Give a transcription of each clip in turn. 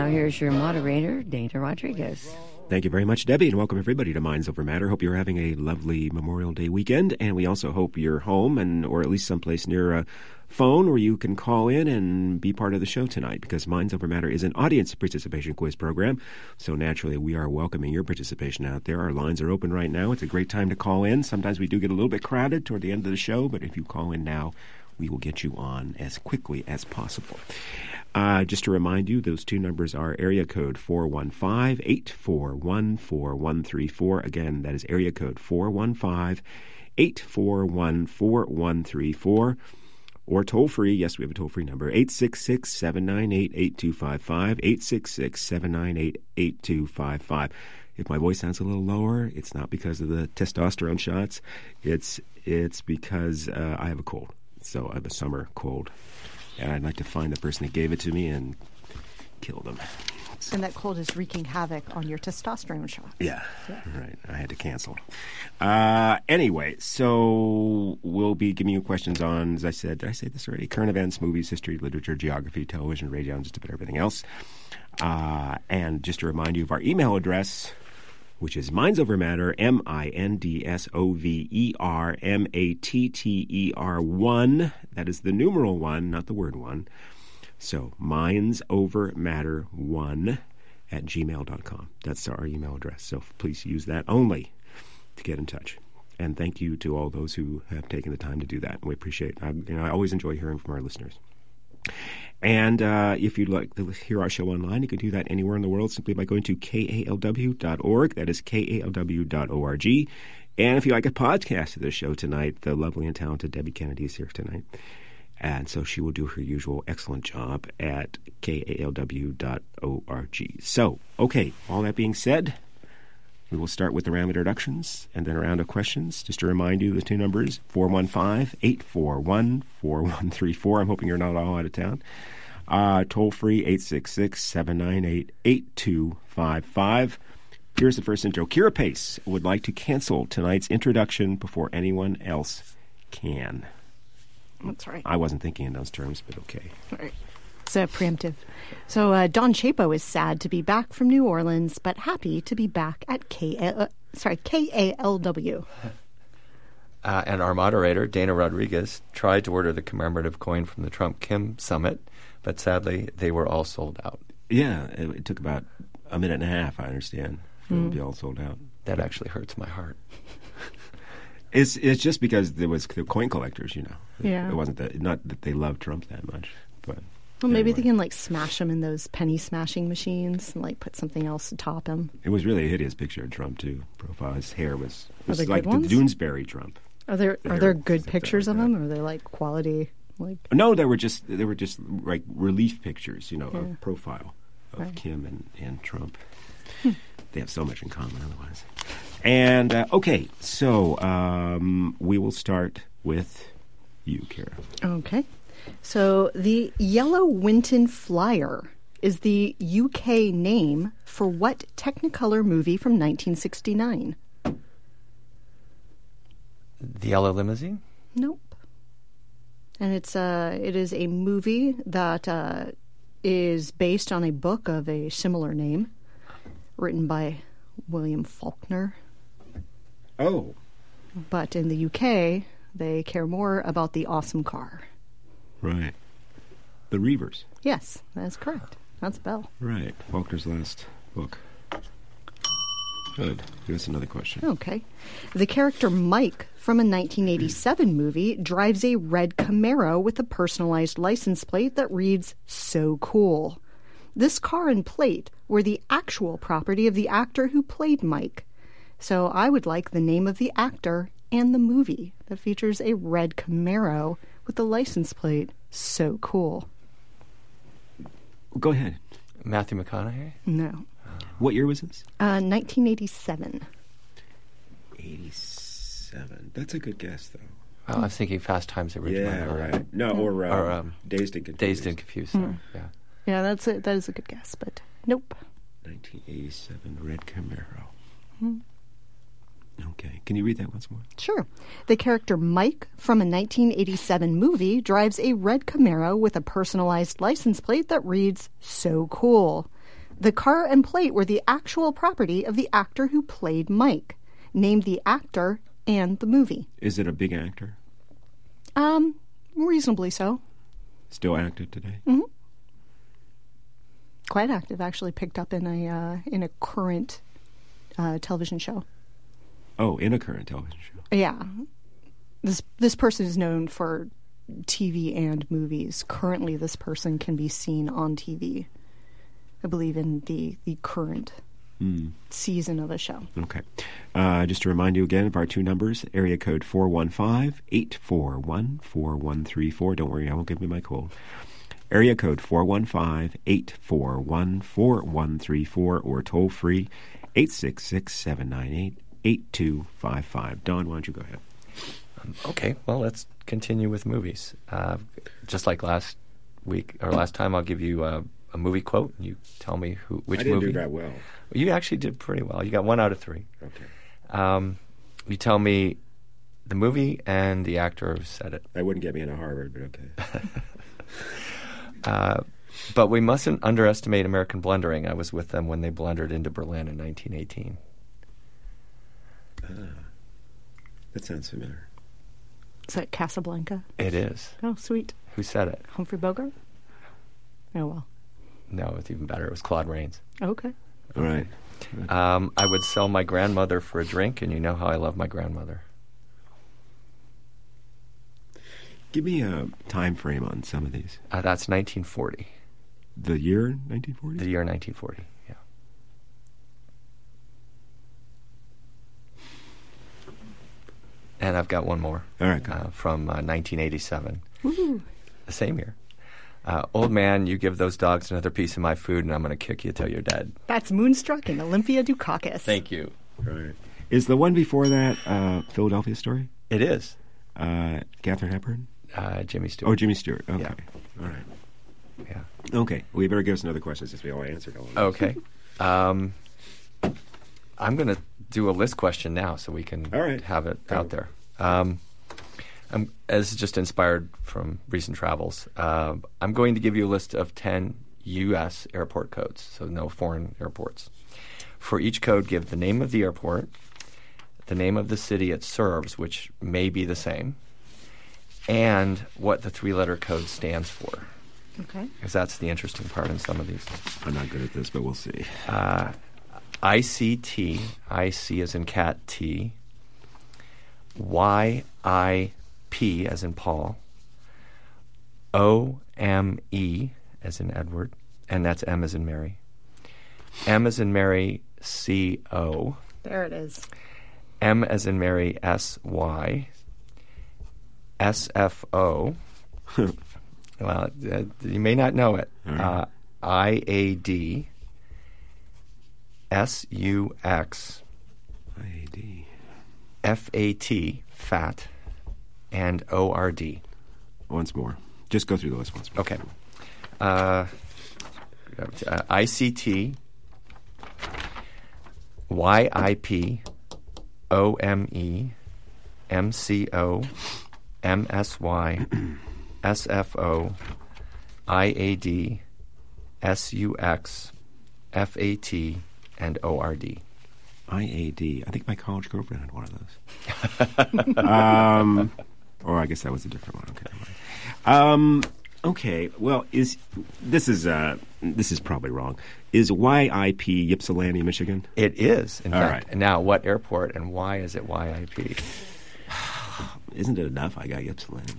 here's your moderator, Dana Rodriguez. Thank you very much, Debbie, and welcome everybody to Minds Over Matter. Hope you're having a lovely Memorial Day weekend, and we also hope you're home or at least someplace near a phone where you can call in and be part of the show tonight, because Minds Over Matter is an audience participation quiz program, so naturally we are welcoming your participation out there. Our lines are open right now. It's a great time to call in. Sometimes we do get a little bit crowded toward the end of the show, but if you call in now, we will get you on as quickly as possible. Just to remind you, those two numbers are area code 415-841-4134. Again, that is area code 415-841-4134. Or toll-free, yes, we have a toll-free number, 866-798-8255, 866-798-8255. If my voice sounds a little lower, it's not because of the testosterone shots. It's because I have a cold. So I have a summer cold. And I'd like to find the person that gave it to me and kill them. And that cold is wreaking havoc on your testosterone shot. Yeah, right. I had to cancel. Anyway, so we'll be giving you questions on, as I said, did I say this already? Current events, movies, history, literature, geography, television, radio, and just about everything else. And just to remind you of our email address, which is mindsovermatter, MINDSOVERMATTER1. That is the numeral 1, not the word 1. So mindsovermatter1 at gmail.com. That's our email address. So please use that only to get in touch. And thank you to all those who have taken the time to do that. We appreciate it. I always enjoy hearing from our listeners. And if you'd like to hear our show online, you can do that anywhere in the world simply by going to kalw.org. That is kalw.org. And if you like a podcast of the show tonight, the lovely and talented Debbie Kennedy is here tonight. And so she will do her usual excellent job at kalw.org. So, okay, all that being said, we will start with a round of introductions and then a round of questions. Just to remind you, the two numbers, 415-841-4134. I'm hoping you're not all out of town. Toll-free, 866-798-8255. Here's the first intro. Kira Pace would like to cancel tonight's introduction before anyone else can. That's right. I wasn't thinking in those terms, but okay. All right. It's preemptive. So Don Chapo is sad to be back from New Orleans, but happy to be back at KALW. And our moderator, Dana Rodriguez, tried to order the commemorative coin from the Trump-Kim summit, but sadly they were all sold out. Yeah, it took about a minute and a half, I understand, for them to be all sold out. That actually hurts my heart. It's just because there was the coin collectors, you know. Yeah. It wasn't not that they loved Trump that much, but... Well, maybe they can, smash him in those penny smashing machines and, put something else to top him. It was really a hideous picture of Trump, too. Profile. His hair was like the Doonesbury Trump. Are there good pictures of him? Or are they, quality, No, they were just relief pictures, of profile of Kim and Trump. They have so much in common otherwise. And, okay, so we will start with you, Kira. Okay. So the Yellow Winton Flyer is the UK name for what Technicolor movie from 1969? The Yellow Limousine? Nope. And it is a movie that is based on a book of a similar name, written by William Faulkner. Oh. But in the UK, they care more about the awesome car. Right. The Reavers. Yes, that's correct. That's Bell. Right. Faulkner's last book. Good. Give us another question. Okay. The character Mike from a 1987 movie drives a red Camaro with a personalized license plate that reads, "So cool." This car and plate were the actual property of the actor who played Mike. So I would like the name of the actor and the movie that features a red Camaro with the license plate, "So cool." Go ahead. Matthew McConaughey? No. What year was this? 1987. 87. That's a good guess, though. I was thinking Fast Times at Ridgemont Yeah, High. right. No, or Dazed and Confused. Dazed and Confused, sorry. Yeah. Yeah, that is a good guess, but nope. 1987 red Camaro. Okay. Can you read that once more? Sure. The character Mike from a 1987 movie drives a red Camaro with a personalized license plate that reads, "So cool." The car and plate were the actual property of the actor who played Mike. Name the actor and the movie. Is it a big actor? Reasonably so. Still active today? Mm-hmm. Quite active, actually. Picked up in a current television show. Oh, in a current television show. Yeah. This person is known for TV and movies. Currently, this person can be seen on TV. I believe in the current season of a show. Okay. Just to remind you again of our two numbers, area code 415-841-4134. Don't worry, I won't give you my code. Area code 415-841-4134 or toll free 866-798-8255. Don, why don't you go ahead? Okay, well, let's continue with movies. Just like last week or last time, I'll give you a movie quote, and you tell me which movie. I didn't do that well. You actually did pretty well. You got 1 out of 3. Okay. You tell me the movie and the actor who said it. That wouldn't get me into Harvard, but okay. But we mustn't underestimate American blundering. I was with them when they blundered into Berlin in 1918. That sounds familiar. Is that Casablanca? It is. Oh, sweet. Who said it? Humphrey Bogart? Oh, well. No, it's even better. It was Claude Rains. Okay. All right. I would sell my grandmother for a drink, and you know how I love my grandmother. Give me a time frame on some of these. That's 1940. The year 1940? The year 1940, yeah. And I've got one more. All right, go. From 1987. Woo. The same year. Old man, you give those dogs another piece of my food, and I'm going to kick you till you're dead. That's Moonstruck and Olympia Dukakis. Thank you. Right. Is the one before that Philadelphia Story? It is. Katharine Hepburn? Jimmy Stewart. Oh, Jimmy Stewart. Okay. Yeah. All right. Yeah. Okay. Well, you better give us another question since we all answered all of them. Okay. I'm going to do a list question now so we can have it out there. As just inspired from recent travels, I'm going to give you a list of 10 U.S. airport codes, so no foreign airports. For each code, give the name of the airport, the name of the city it serves, which may be the same, and what the 3-letter code stands for. Okay. Because that's the interesting part in some of these. I'm not good at this, but we'll see. ICT, IC as in cat, T, YIP as in Paul, OME as in Edward, and that's M as in Mary, M as in Mary, CO. There it is. M as in Mary, SY, SFO. Well, you may not know it. Right. IAD, SUX, IAD, FAT, fat, and ORD. Once more. Just go through the list once more. Okay. ICT, YIP, OME, MCO, MSY, SFO, IAD, SUX, FAT, and ORD. IAD. I think my college girlfriend had one of those. Or I guess that was a different one. Okay. Okay. Well, this is probably wrong. Is YIP Ypsilanti, Michigan? It is, in All fact. right. Now, what airport and why is it YIP? Isn't it enough? I got Ypsilanti.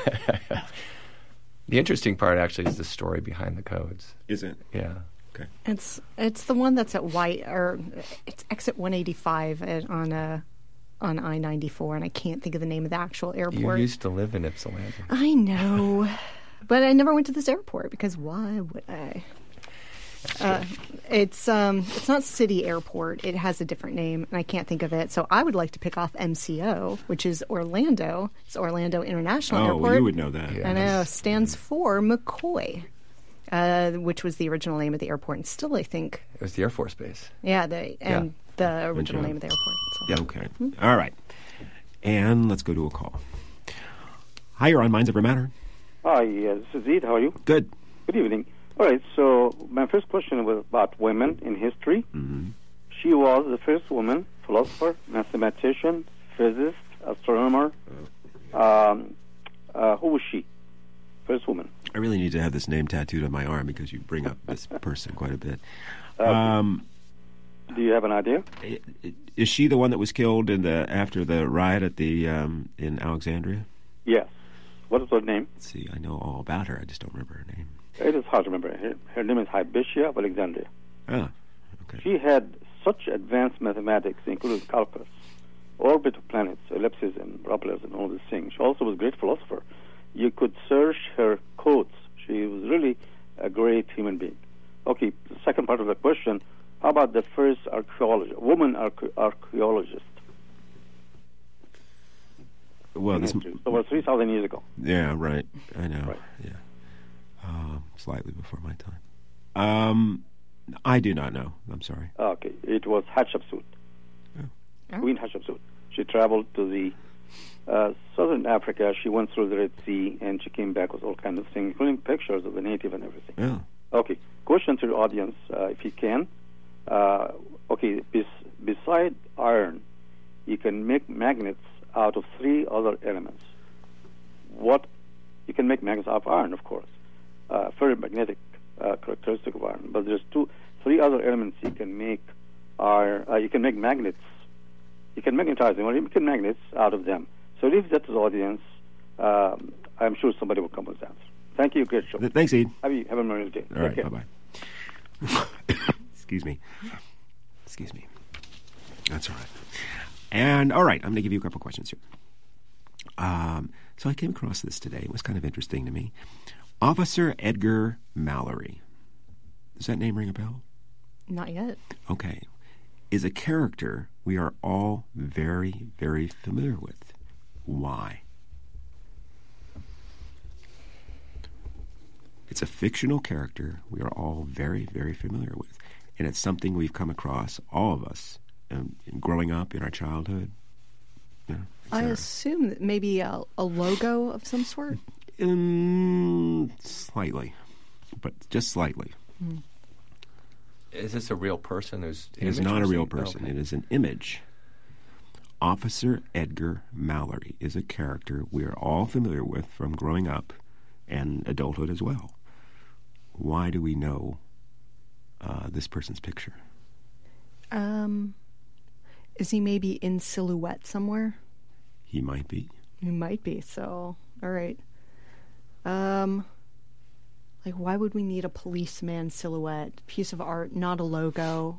The interesting part actually is the story behind the codes. Is it? Yeah. Okay. It's the one that's at it's exit 185 on I-94, and I can't think of the name of the actual airport. You used to live in Ypsilanti. I know, but I never went to this airport because why would I? It's not City Airport. It has a different name, and I can't think of it. So I would like to pick off MCO, which is Orlando. It's Orlando International Airport. Oh, you would know that. I know. Stands for McCoy, which was the original name of the airport, and still I think. It was the Air Force Base. Yeah, the original name of the airport. So. Yeah. Okay. All right. And let's go to a call. Hi, you're on Minds Over Matter. Hi, this is Ed. How are you? Good. Good evening. All right, so my first question was about women in history. Mm-hmm. She was the first woman philosopher, mathematician, physicist, astronomer. Who was she? First woman. I really need to have this name tattooed on my arm because you bring up this person quite a bit. Do you have an idea? Is she the one that was killed after the riot at the in Alexandria? Yes. What is her name? Let's see, I know all about her. I just don't remember her name. It is hard to remember. Her name is Hypatia of Alexandria. Ah, okay. She had such advanced mathematics, including calculus, orbit of planets, ellipses and parabolas and all these things. She also was a great philosopher. You could search her quotes. She was really a great human being. Okay, the second part of the question, how about the first archaeologist, woman archaeologist? Well, this so it was 3,000 years ago. Yeah, right. I know. Right. Yeah, slightly before my time. I do not know. I'm sorry. Okay, it was Hatshepsut, Queen Hatshepsut. She traveled to the southern Africa. She went through the Red Sea, and she came back with all kinds of things, including pictures of the native and everything. Yeah. Okay, question to the audience, if you can. Okay, beside iron, you can make magnets out of 3 other elements. What? You can make magnets out of iron, of course. Ferromagnetic characteristic of iron. But there's 3 other elements you can make. You can make magnets. You can magnetize them, or you can make magnets out of them. So leave that to the audience. I'm sure somebody will come with that. Thank you. Great show. Thanks, Ed. Have a memorable day. All right, bye-bye. Excuse me. That's all right. And, all right, I'm going to give you a couple questions here. So I came across this today. It was kind of interesting to me. Officer Edgar Mallory. Does that name ring a bell? Not yet. Okay. Is a character we are all very, very familiar with. Why? It's a fictional character we are all very, very familiar with. And it's something we've come across, all of us, growing up in our childhood. Yeah, I assume that maybe a logo of some sort? Slightly, but just slightly. Is this a real person? It is not a real person. Okay. It is an image. Officer Edgar Mallory is a character we are all familiar with from growing up and adulthood as well. Why do we know this person's picture? Is he maybe in silhouette somewhere? He might be. He might be. So, all right. Like, why would we need a policeman silhouette? Piece of art, not a logo.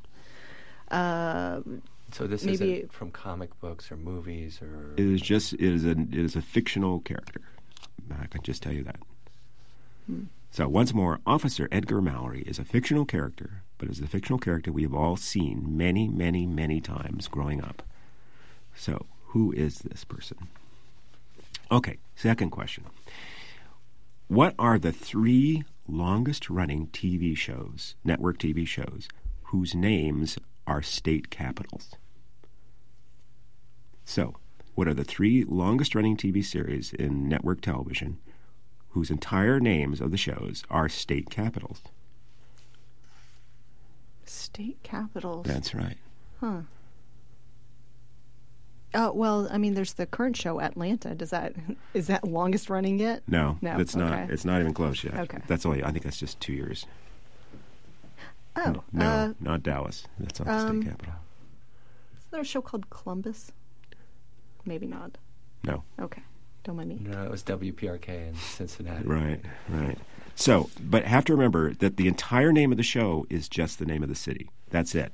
So this isn't from comic books or movies or. It is a fictional character. I can just tell you that. So once more, Officer Edgar Mallory is a fictional character, but is a fictional character we have all seen many, many, many times growing up. So who is this person? Okay, second question. What are the 3 longest-running TV shows, network TV shows, whose names are state capitals? So, what are the 3 longest-running TV series in network television whose entire names of the shows are state capitals? State capitals? That's right. Huh. Well, I mean, there's the current show, Atlanta. Is that longest running yet? No, it's okay. not. It's not even close yet. Okay. I think that's just 2 years. Oh. No, not Dallas. That's not the state capital. Is there a show called Columbus? Maybe not. No. Okay. Don't mind me. No, it was WPRK in Cincinnati. Right. So, but have to remember that the entire name of the show is just the name of the city. That's it.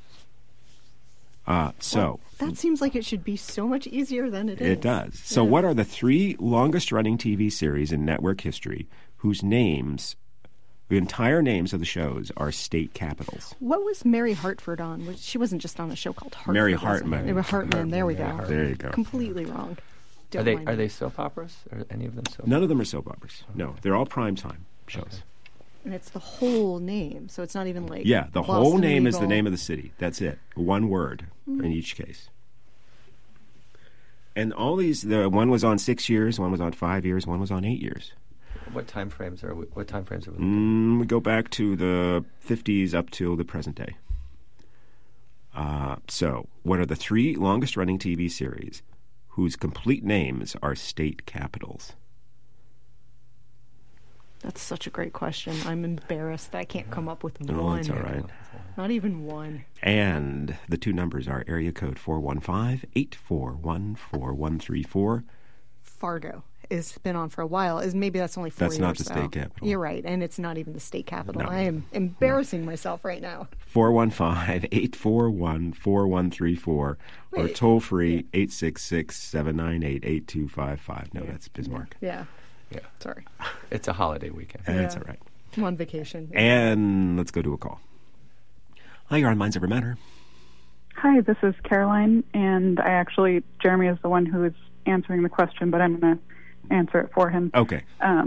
Well, that seems like it should be so much easier than it is. It does. So what are the 3 longest-running TV series in network history whose names, the entire names of the shows, are state capitals? What was Mary Hartford on? She wasn't just on a show called Hartford. Mary Hartman. Hartman. There we go. There you go. Completely wrong. Are they soap operas? Are any of them soap operas? None of them are soap operas. No, they're all primetime shows. Okay. And it's the whole name, so it's not even like the Boston whole name is Legal. the name of the city. That's it. One word in each case. And all these, one was on 6 years, one was on 5 years, one was on 8 years. What time frames are we looking We go back to the 50s up till the present day. So, what are the 3 longest-running TV series whose complete names are state capitals? That's such a great question. I'm embarrassed that I can't come up with one. Oh, it's all right. Not even one. And the 2 numbers are area code 415-841-4134. Fargo has been on for a while. Maybe that's only 4 years. That's not the though. state capital. You're right, and it's not even the state capital. No. I am embarrassing myself right now. 415-841-4134 or Wait. toll-free 866-798-8255. No, that's Bismarck. Yeah. Yeah. Sorry. It's a holiday weekend. That's all right. I'm on vacation. And let's go to a call. Hi, you're on Minds Over Matter. Hi, this is Caroline, and Jeremy is the one who is answering the question, but I'm going to answer it for him. Okay.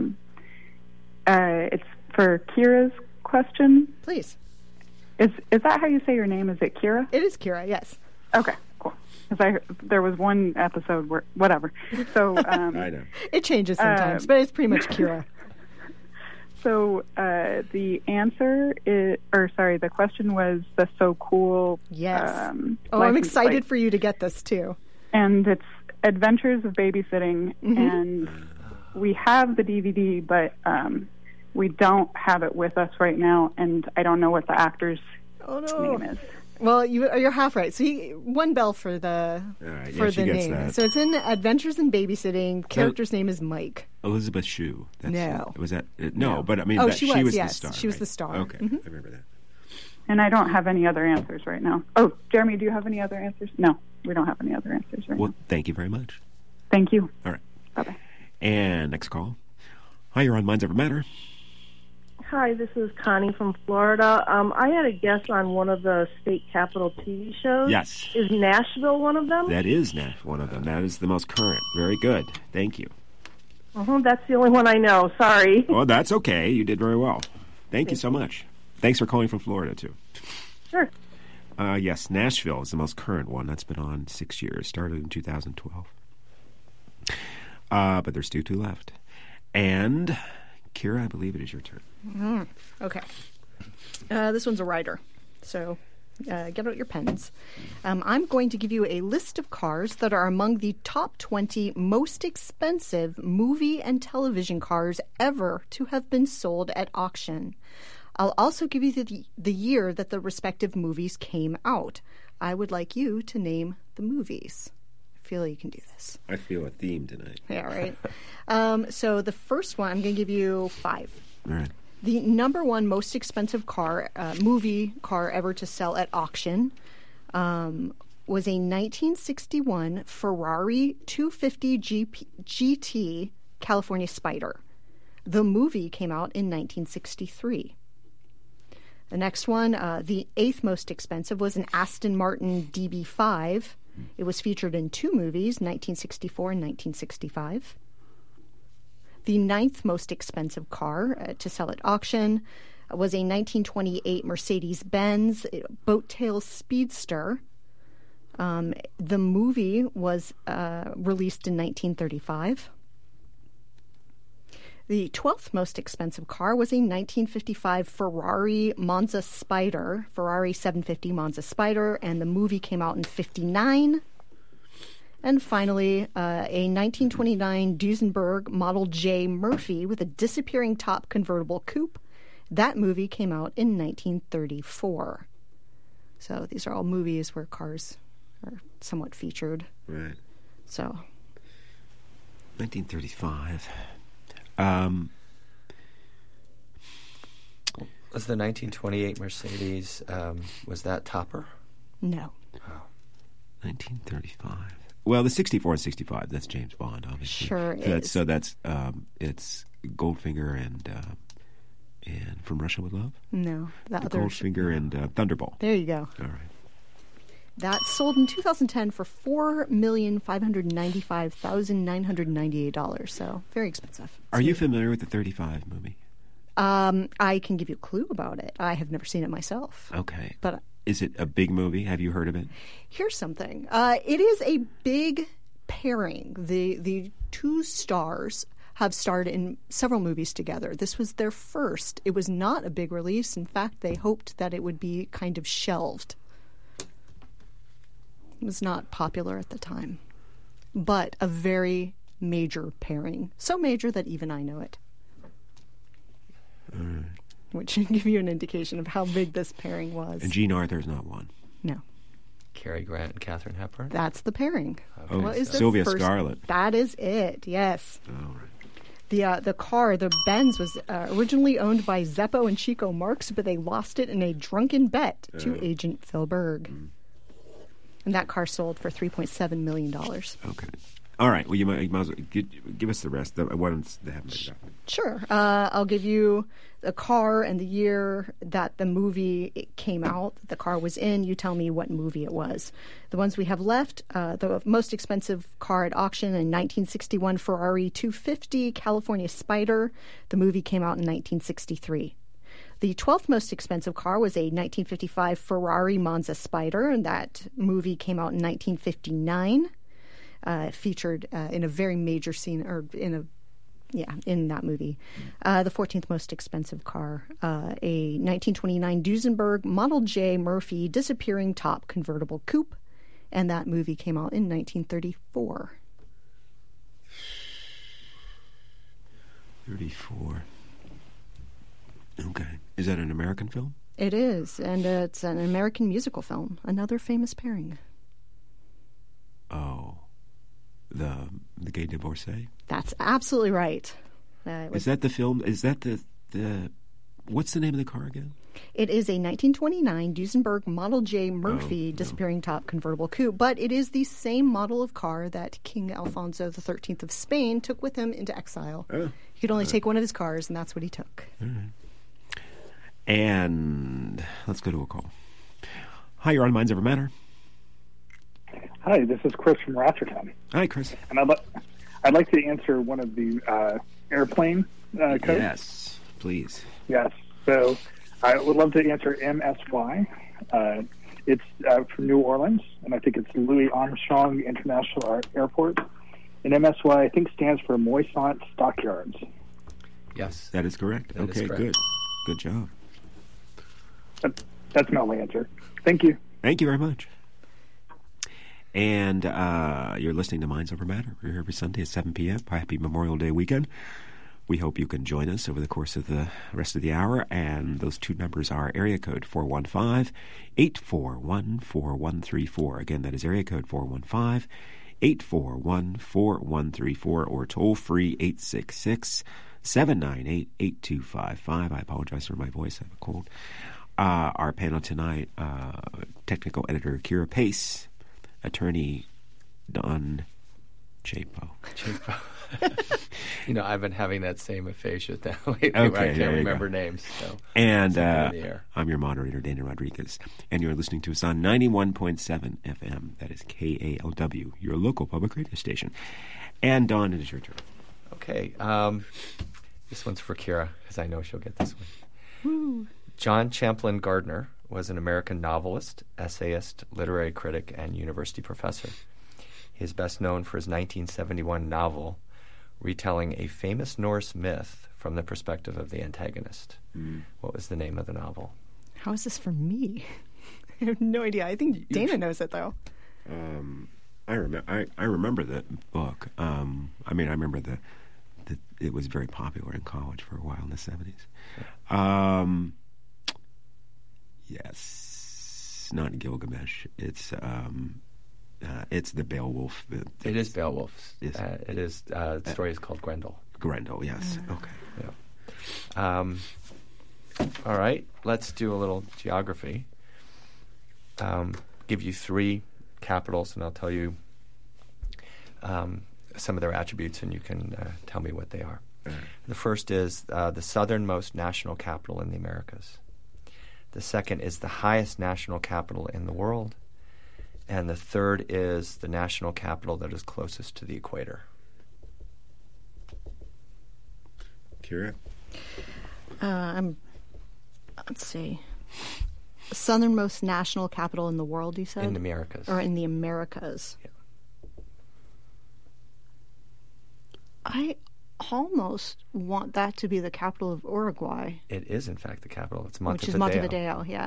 It's for Kira's question. Please. Is that how you say your name? Is it Kira? It is Kira, yes. Okay, cool. Because there was one episode where, whatever. So I know. It changes sometimes, but it's pretty much Kira. So the the question was the So Cool. Yes. I'm license excited plate. for you to get this, too. And it's Adventures of Babysitting, and we have the DVD, but we don't have it with us right now, and I don't know what the actor's name is. Well, you're half right. So one bell for the right, for she the gets name. that. So it's in Adventures in Babysitting. Character's name is Mike. Elizabeth Shue. No. Was that? No, but I mean, Oh, that, she was was, the yes. star. She was right? the star. Okay, I remember that. And I don't have any other answers right now. Oh, Jeremy, do you have any other answers? No, we don't have any other answers right Well, now. thank you very much. Thank you. All right. Bye-bye. And next call. Hi, you're on Minds Over Matter. Hi, this is Connie from Florida. I had a guess on one of the state capital TV shows. Yes. Is Nashville one of them? That is one of them. That is the most current. Very good. Thank you. That's the only one I know. Sorry. Oh, that's okay. You did very well. Thank you so much. Thanks for calling from Florida, too. Sure. Yes, Nashville is the most current one. That's been on 6 years. Started in 2012. But there's two left. And, Kira, I believe it is your turn. Okay. This one's a writer. So get out your pens. I'm going to give you a list of cars that are among the top 20 most expensive movie and television cars ever to have been sold at auction. I'll also give you the year that the respective movies came out. I would like you to name the movies. I feel you can do this. I feel a theme tonight. Yeah, right. So the first one, I'm going to give you 5. All right. The number one most expensive movie car ever to sell at auction was a 1961 Ferrari 250 GT California Spider. The movie came out in 1963. The next one, the 8th most expensive, was an Aston Martin DB5. It was featured in 2 movies, 1964 and 1965. The 9th most expensive car to sell at auction was a 1928 Mercedes-Benz Boat-Tail Speedster. The movie was released in 1935. The 12th most expensive car was a 1955 Ferrari Monza Spider, Ferrari 750 Monza Spider, and the movie came out in 1959. And finally, a 1929 Duesenberg Model J Murphy with a disappearing top convertible coupe. That movie came out in 1934. So these are all movies where cars are somewhat featured. Right. So 1935. Was the 1928 Mercedes, was that topper? no. 1935. Well, the 64 and 65, that's James Bond, obviously. Sure is. So that's it's Goldfinger and From Russia with Love? No. That other Goldfinger and Thunderball. There you go. All right. That sold in 2010 for $4,595,998. So very expensive. Are you familiar with the 35 movie? I can give you a clue about it. I have never seen it myself. Okay. But is it a big movie? Have you heard of it? here's something. It is a big pairing. The two stars have starred in several movies together. This was their first. It was not a big release. In fact, they hoped that it would be kind of shelved. It was not popular at the time, but a very major pairing. So major that even I know it. Which should give you an indication of how big this pairing was. And Jean Arthur's not one. No. Cary Grant and Katharine Hepburn? That's the pairing. Oh, What is their Sylvia first- Scarlett. That is it, yes. All right. The car, the Benz, was originally owned by Zeppo and Chico Marx, but they lost it in a drunken bet to Agent Phil Berg. And that car sold for $3.7 million. Okay. All right. Well, you might as well give us the rest. The ones that haven't been done. Sure. I'll give you the car and the year that the movie came out. The car was in. You tell me what movie it was. The ones we have left, the most expensive car at auction in 1961, Ferrari 250 California Spider. The movie came out in 1963. The 12th most expensive car was a 1955 Ferrari Monza Spider, and that movie came out in 1959. Featured in a very major scene, or in that movie. The 14th most expensive car, a 1929 Duesenberg Model J Murphy disappearing top convertible coupe, and that movie came out in 1934. 34. Okay. Is that an American film? It is, and it's an American musical film. Another famous pairing. Oh. The Gay Divorcee? That's absolutely right. Is that the film? Is that the what's the name of the car again? It is a 1929 Duesenberg Model J Murphy disappearing top convertible coupe, but it is the same model of car that King Alfonso XIII of Spain took with him into exile. He could only take one of his cars, and that's what he took. All right. And let's go to a call. Hi, you're on Minds Over Matter. Hi, this is Chris from Rotherham. Hi, Chris. And I'd like to answer one of the airplane codes. Yes, please. Yes. So I would love to answer MSY. It's from New Orleans, and I think it's Louis Armstrong International Airport. And MSY, I think, stands for Moisant Stockyards. Yes. That is correct. That is okay, correct. good. Good job. That's my only answer. Thank you. Thank you very much. And you're listening to Minds Over Matter. We're here every Sunday at 7 p.m. Happy Memorial Day weekend. We hope you can join us over the course of the rest of the hour. And those two numbers are area code 415-841-4134. Again, that is area code 415-841-4134 or toll-free 866-798-8255. I apologize for my voice. I have a cold. Our panel tonight, technical editor Kira Pace, attorney Don Chapo. You know, I've been having that same aphasia now lately Okay, where I there can't you remember go. names. So And something in the air. I'm your moderator, Dana Rodriguez. And you're listening to us on 91.7 FM. That is KALW, your local public radio station. And Dawn, it is your turn. Okay. This one's for Kira, because I know she'll get this one. Woo. John Champlin Gardner was an American novelist, essayist, literary critic, and university professor. He is best known for his 1971 novel retelling a famous Norse myth from the perspective of the antagonist. What was the name of the novel? How is this for me? I have no idea. I think Dana knows it, though. I remember the book. I remember that it was very popular in college for a while in the 70s. Yes, not Gilgamesh. It's the Beowulf. It is Beowulf. Yes. The story is called Grendel. Grendel, yes. Okay. Yeah. All right, let's do a little geography. Give you three capitals, and I'll tell you some of their attributes, and you can tell me what they are. The first is the southernmost national capital in the Americas. The second is the highest national capital in the world. And the third is the national capital that is closest to the equator. Kira? Let's see. Southernmost national capital in the world, you said? In the Americas. Or in the Americas. Yeah. I almost want that to be the capital of Uruguay. It is, in fact, the capital. It's Montevideo. Which is Montevideo, yeah.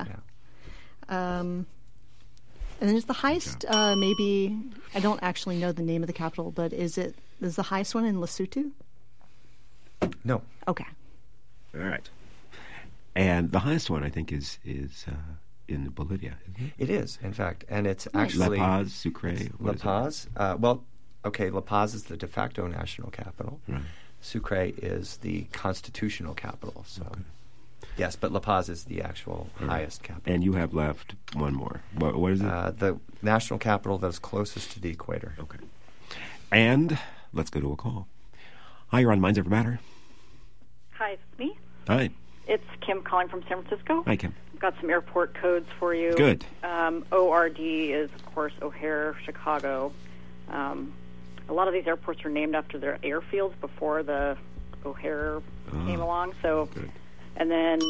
And then is the highest, maybe, I don't actually know the name of the capital, but is the highest one in Lesotho? No. Okay. All right. And the highest one, I think, is in Bolivia, isn't it? It is, in fact. And it's actually... La Paz, Sucre. La Paz. La Paz is the de facto national capital. Right. Sucre is the constitutional capital. So, yes, but La Paz is the actual highest capital. And you have left one more. What is it? The national capital that is closest to the equator. Okay. And let's go to a call. Hi, you're on Minds Over Matter. Hi, it's me. Hi. It's Kim calling from San Francisco. Hi, Kim. I've got some airport codes for you. Good. ORD is, of course, O'Hare, Chicago. A lot of these airports are named after their airfields before the O'Hare came along. So, good. And then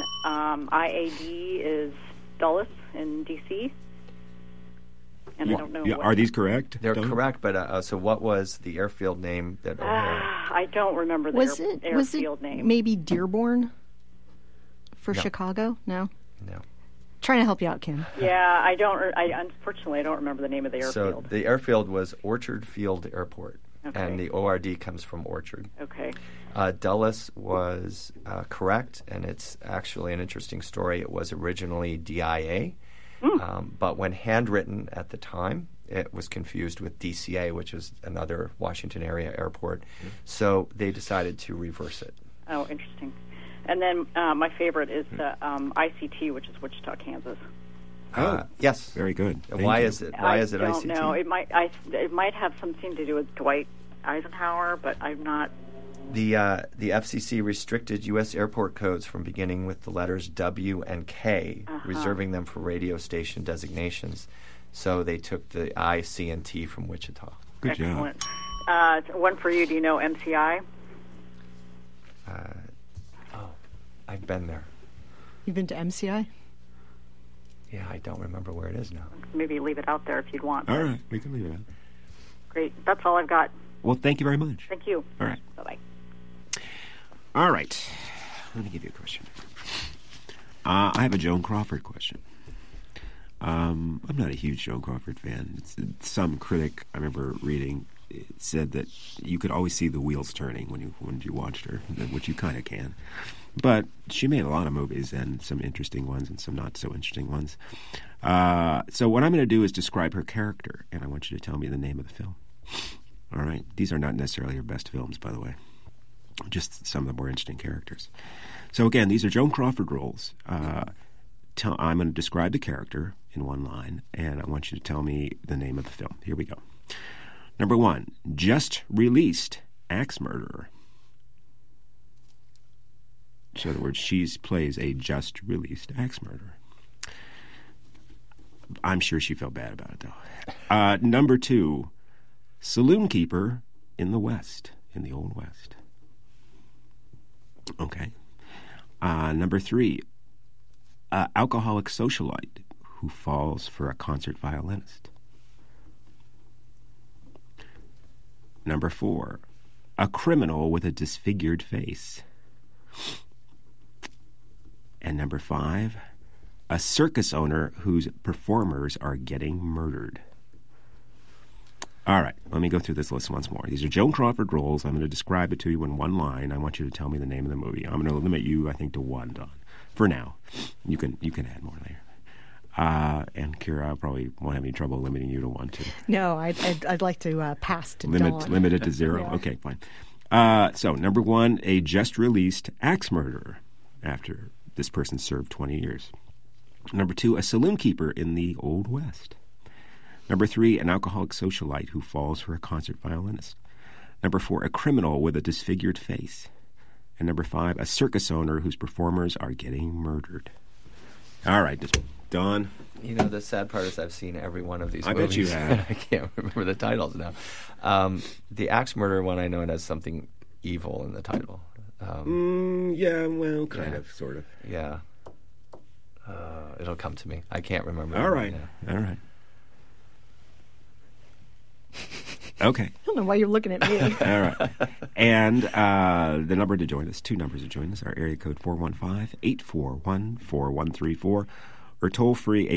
IAD is Dulles in D.C. And I don't know. Are these correct? They're correct, but so what was the airfield name that O'Hare? I don't remember the airfield name. Maybe Dearborn for Chicago? No? No. Trying to help you out, Kim. Yeah, unfortunately, I don't remember the name of the airfield. So the airfield was Orchard Field Airport, okay. And the ORD comes from Orchard. Okay. Dulles was correct, and it's actually an interesting story. It was originally DIA, but when handwritten at the time, it was confused with DCA, which is another Washington area airport. So they decided to reverse it. Oh, interesting. And then my favorite is the ICT, which is Wichita, Kansas. Yes, very good. Why is it ICT? I don't know. It might have something to do with Dwight Eisenhower, but I'm not. The FCC restricted U.S. airport codes from beginning with the letters W and K, reserving them for radio station designations. So they took the I, C, and T from Wichita. Good Excellent. One for you. Do you know MCI? I've been there. You've been to MCI? Yeah, I don't remember where it is now. Maybe leave it out there if you'd want. All right, we can leave it out. Great. That's all I've got. Well, thank you very much. Thank you. All right. Bye-bye. All right. Let me give you a question. I have a Joan Crawford question. I'm not a huge Joan Crawford fan. Some critic I remember reading said that you could always see the wheels turning when you watched her, which you kind of can. But she made a lot of movies, and some interesting ones and some not so interesting ones. So what I'm going to do is describe her character, and I want you to tell me the name of the film. All right? These are not necessarily her best films, by the way. Just some of the more interesting characters. So again, these are Joan Crawford roles. I'm going to describe the character in one line, and I want you to tell me the name of the film. Here we go. Number 1, just released axe murderer. So in other words, she plays a just released axe murderer. I'm sure she felt bad about it, though. Number 2, saloon keeper in the West, in the Old West. Okay. Number 3, alcoholic socialite who falls for a concert violinist. Number 4, a criminal with a disfigured face. And number 5, a circus owner whose performers are getting murdered. All right, let me go through this list once more. These are Joan Crawford roles. I'm going to describe it to you in one line. I want you to tell me the name of the movie. I'm going to limit you, I think, to 1, Don. For now. You can add more later. And Kira, I probably won't have any trouble limiting you to 1, too. No, I'd like to pass to Dawn. Limit it to 0? Yeah. Okay, fine. So, number 1, a just-released axe murderer after this person served 20 years. Number 2, a saloon keeper in the Old West. Number 3, an alcoholic socialite who falls for a concert violinist. Number 4, a criminal with a disfigured face. And number 5, a circus owner whose performers are getting murdered. All right, Don. You know, the sad part is I've seen every one of these movies. I bet you have. I can't remember the titles now. The axe murder one, I know it has something evil in the title. Yeah, well, kind of, sort of. Yeah. It'll come to me. I can't remember. All right. All right. Okay. I don't know why you're looking at me. All right. And the number to join us, 2 numbers to join us, are area code 415-841-4134 or toll free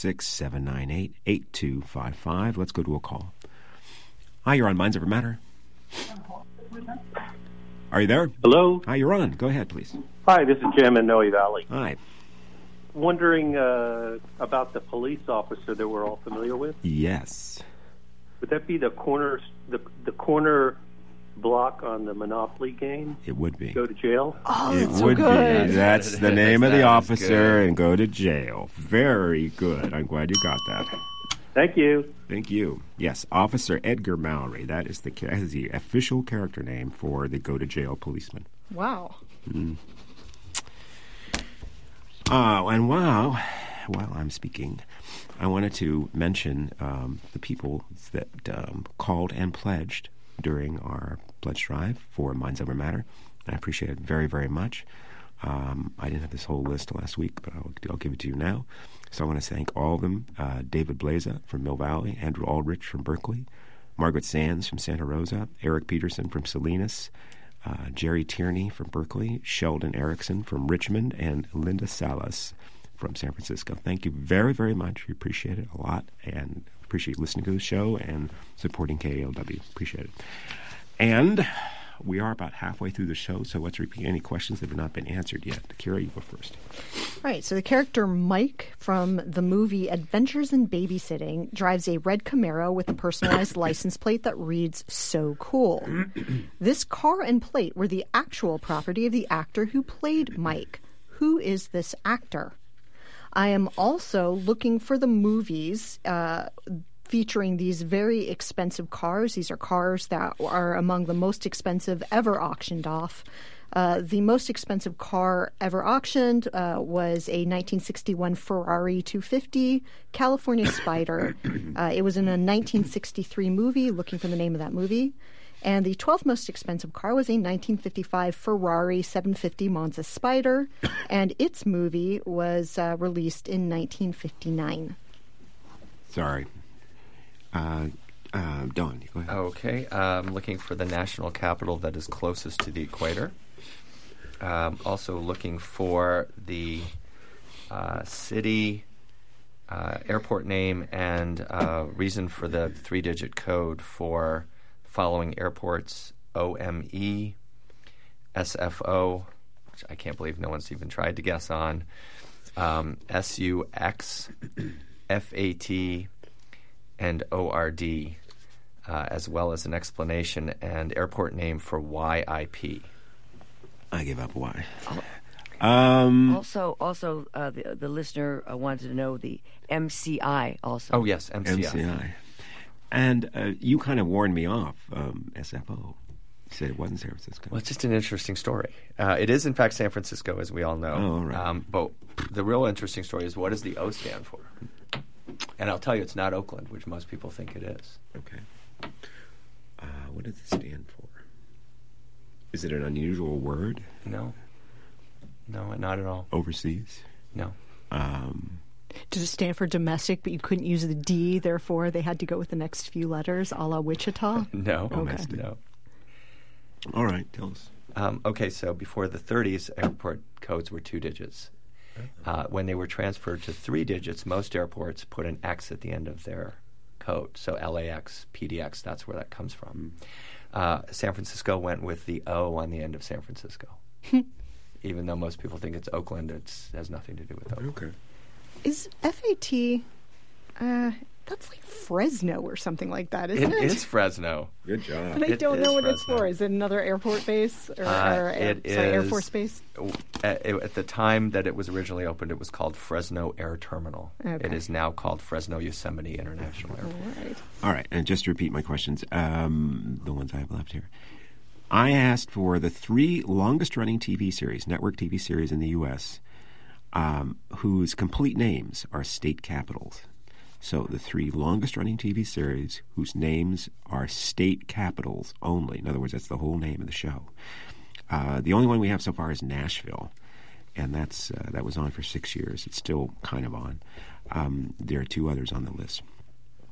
866-798-8255. Let's go to a call. Hi, you're on Minds Over Matter. Are you there? Hello. Hi, you're on. Go ahead, please. Hi, this is Jim in Noe Valley. Hi. Wondering about the police officer that we're all familiar with. Yes. Would that be the corner block on the Monopoly game? It would be. Go to jail? Oh, it that's would so good. be. That's the name of the officer good. and go to jail. Very good. I'm glad you got that. Thank you. Thank you. Yes, Officer Edgar Mallory. That is the official character name for the go to jail policeman. Wow. And while I'm speaking, I wanted to mention the people that called and pledged during our pledge drive for Minds Over Matter. I appreciate it very, very much. I didn't have this whole list last week, but I'll give it to you now. So I want to thank all of them. David Blaza from Mill Valley, Andrew Aldrich from Berkeley, Margaret Sands from Santa Rosa, Eric Peterson from Salinas, Jerry Tierney from Berkeley, Sheldon Erickson from Richmond, and Linda Salas from San Francisco. Thank you very, very much. We appreciate it a lot and appreciate listening to the show and supporting KALW. Appreciate it. And we are about halfway through the show, so let's repeat any questions that have not been answered yet. Kira, you go first. Right, so the character Mike from the movie Adventures in Babysitting drives a red Camaro with a personalized license plate that reads, "So cool." This car and plate were the actual property of the actor who played Mike. Who is this actor? I am also looking for the movies featuring these very expensive cars. These are cars that are among the most expensive ever auctioned off. The most expensive car ever auctioned was a 1961 Ferrari 250 California Spider. It was in a 1963 movie, looking for the name of that movie. And the 12th most expensive car was a 1955 Ferrari 750 Monza Spider, and its movie was released in 1959. Sorry. Don, go ahead. Okay. I'm looking for the national capital that is closest to the equator. Also looking for the city, airport name, and reason for the 3-digit code for following airports: OME, SFO, which I can't believe no one's even tried to guess on, SUX, FAT, and ORD, as well as an explanation and airport name for YIP. I give up Y. Also, the listener wanted to know the MCI also. Oh, yes, MCI. And you kind of warned me off, SFO. You said it wasn't San Francisco. Well, it's just an interesting story. It is, in fact, San Francisco, as we all know. Oh, all right. But the real interesting story is, what does the O stand for? And I'll tell you, it's not Oakland, which most people think it is. Okay. What does it stand for? Is it an unusual word? No, not at all. Overseas? No. Does it stand for domestic, but you couldn't use the D, therefore they had to go with the next few letters, a la Wichita? No. Okay. No. All right, tell us. Okay, so before the 30s, airport codes were 2 digits. When they were transferred to 3 digits, most airports put an X at the end of their code. So LAX, PDX, that's where that comes from. San Francisco went with the O on the end of San Francisco. Even though most people think it's Oakland, it has nothing to do with Oakland. Okay. Is FAT, that's like Fresno or something like that, isn't it? It is Fresno. Good job. But I don't know what it's Fresno. for. Is it another airport base? Or Air Force Base? At the time that it was originally opened, it was called Fresno Air Terminal. Okay. It is now called Fresno Yosemite International Airport. All right, and just to repeat my questions, the ones I have left here. I asked for the 3 longest-running TV series, network TV series in the U.S., whose complete names are state capitals. So the 3 longest-running TV series whose names are state capitals only. In other words, that's the whole name of the show. The only one we have so far is Nashville, and that was on for 6 years. It's still kind of on. There are 2 others on the list.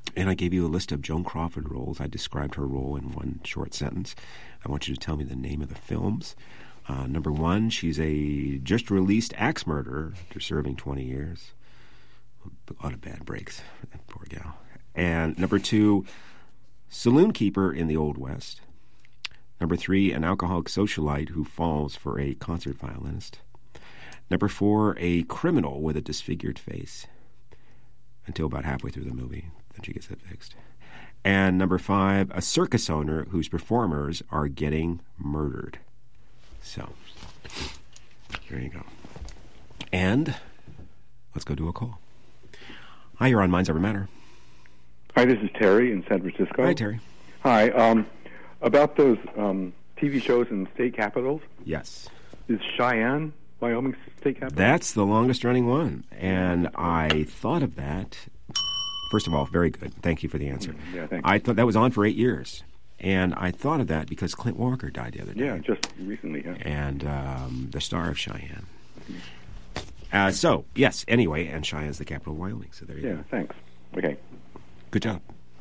And I gave you a list of Joan Crawford roles. I described her role in one short sentence. I want you to tell me the name of the films. Number 1, she's a just-released axe murderer after serving 20 years. A lot of bad breaks for that poor gal. And number 2, saloon keeper in the Old West. Number 3, an alcoholic socialite who falls for a concert violinist. Number 4, a criminal with a disfigured face. Until about halfway through the movie, then she gets it fixed. And number 5, a circus owner whose performers are getting murdered. So, there you go. And let's go do a call. Hi, you're on Minds Over Matter. Hi, this is Terry in San Francisco. Hi, Terry. Hi. About those TV shows in state capitals. Yes. Is Cheyenne Wyoming state capital? That's the longest running one. And I thought of that. First of all, very good. Thank you for the answer. Yeah, thanks. I thought that was on for 8 years. And I thought of that because Clint Walker died the other day. Yeah, just recently, yeah. And the star of Cheyenne. So, yes, anyway, and Cheyenne's the capital of Wyoming. So there you go. Yeah, thanks. Okay. Good job.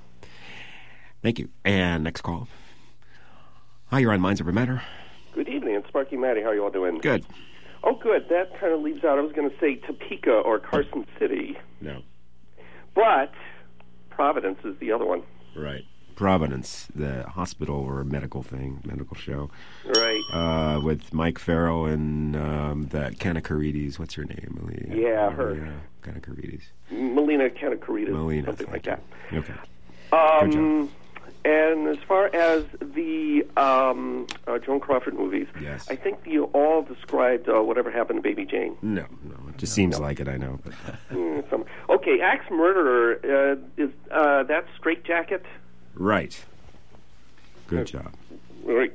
Thank you. And next call. Hi, you're on Minds Over Matter. Good evening. It's Sparky Matty. How are you all doing? Good. Oh, good. That kind of leaves out, I was going to say Topeka or Carson City. No. But Providence is the other one. Right. Providence, the hospital or medical show. Right. With Mike Farrell and that Kanakarides. What's her name? Melina. Yeah, her. Kanakarides. Melina Kanakarides. Melina. Something like that. Okay. Good job. And as far as the Joan Crawford movies, yes. I think you all described Whatever Happened to Baby Jane. No. It just seems like it, I know. But. Okay, Axe Murderer, is that Straight Jacket? Right. Good job. Right.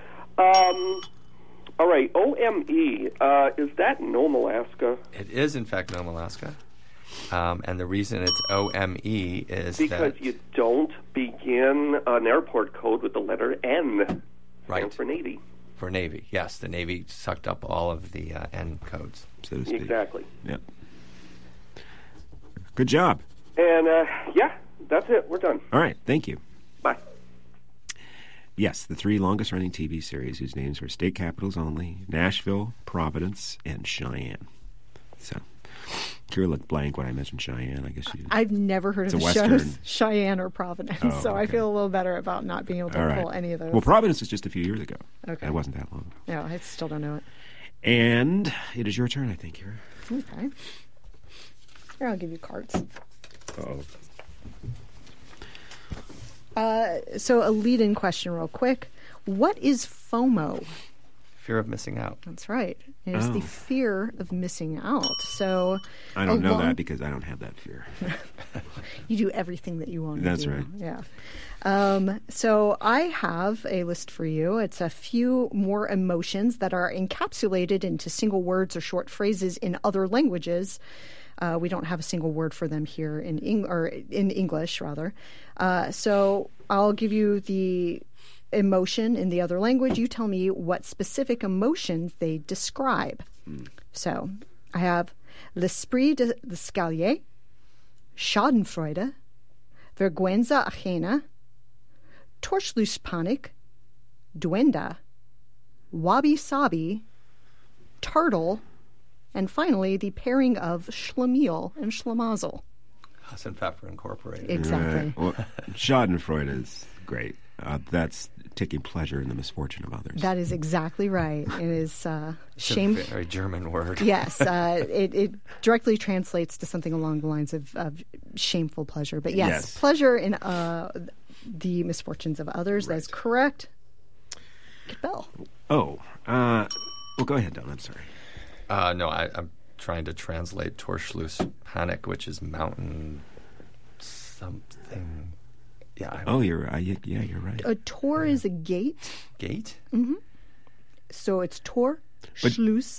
All right, OME, is that Nome, Alaska? It is, in fact, Nome, Alaska. And the reason it's OME is because you don't begin an airport code with the letter N. Right. For Navy. For Navy, yes. The Navy sucked up all of the N codes. So to speak. Exactly. Yep. Good job. And, yeah, that's it. We're done. All right. Thank you. Bye. Yes, the 3 longest-running TV series whose names were state capitals only, Nashville, Providence, and Cheyenne. So, Kira looked blank when I mentioned Cheyenne. I guess I've never heard of the shows Cheyenne or Providence, so I feel a little better about not being able to pull any of those. Well, Providence was just a few years ago. Okay. It wasn't that long. No, I still don't know it. And it is your turn, I think, Kira. Okay. Here, I'll give you cards. Uh-oh. So a lead-in question real quick. What is FOMO? Fear of missing out. That's right. It is the fear of missing out. So I don't know that because I don't have that fear. You do everything that you want to do. That's right. Yeah. So I have a list for you. It's a few more emotions that are encapsulated into single words or short phrases in other languages. We don't have a single word for them here in English, rather. So I'll give you the emotion in the other language. You tell me what specific emotions they describe. So I have l'esprit de l'escalier, Schadenfreude, Vergüenza ajena, Torschlusspanik, Duenda, Wabi-sabi, Turtle, and finally, the pairing of schlemiel and schlemazel. Hassan Pfeffer Incorporated. Exactly. Right. Well, Schadenfreude is great. That's taking pleasure in the misfortune of others. That is exactly right. It is shame. It's a very German word. Yes. It directly translates to something along the lines of shameful pleasure. But yes. Pleasure in the misfortunes of others. Right. That's correct. Good bell. Oh. Well, go ahead, Don. I'm sorry. No, I'm trying to translate Torschlusspanik, which is mountain something. Yeah. You're right. A tor is a gate. Gate? Mm-hmm. So it's tor, Schluss,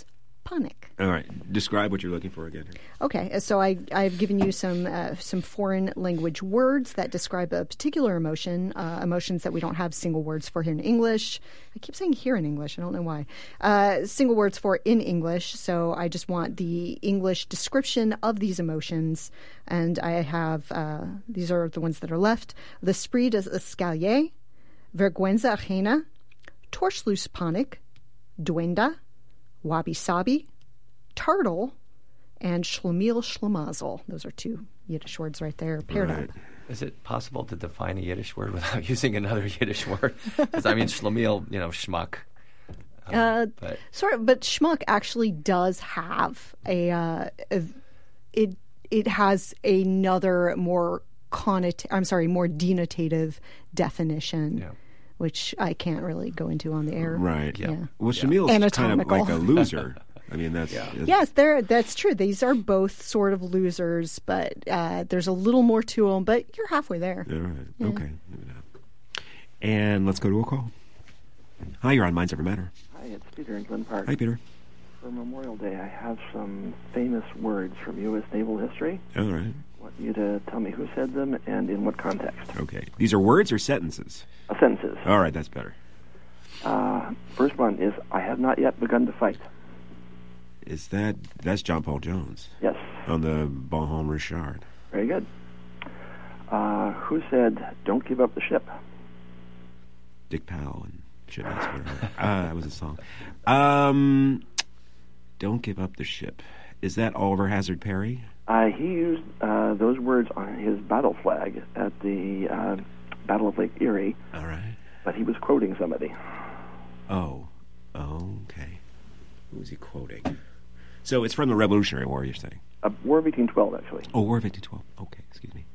Panik. All right. Describe what you're looking for again. Okay, so I've given you some foreign language words that describe a particular emotion, emotions that we don't have single words for here in English. I keep saying here in English. I don't know why. Single words for in English. So I just want the English description of these emotions. And I have, these are the ones that are left. L'esprit des escaliers, vergüenza ajena, torschluss Panik, duenda, wabi-sabi, turtle, and schlemiel schlemazel. Those are 2 Yiddish words right there, paired up. Is it possible to define a Yiddish word without using another Yiddish word? Because, I mean, schlemiel, schmuck. But schmuck actually does have it has another more denotative definition. Yeah. Which I can't really go into on the air. Right. Yeah. Well, Schlemiel's kind of like a loser. I mean, that's... Yes, that's true. These are both sort of losers, but there's a little more to them, but you're halfway there. All right. Yeah. Okay. And let's go to a call. Hi, you're on Minds Over Matter. Hi, it's Peter in Glen Park. Hi, Peter. For Memorial Day, I have some famous words from U.S. naval history. All right. I want you to tell me who said them and in what context. Okay. These are words or sentences? Sentences. All right, that's better. First one is, I have not yet begun to fight. That's John Paul Jones? Yes. On the Bonhomme Richard. Very good. Who said, don't give up the ship? Dick Powell and Ship that was a song. Don't give up the ship. Is that Oliver Hazard Perry? He used those words on his battle flag at the Battle of Lake Erie. All right. But he was quoting somebody. Oh, okay. Who was he quoting? So it's from the Revolutionary War, you're saying? War of 1812, actually. Oh, War of 1812. Okay, excuse me.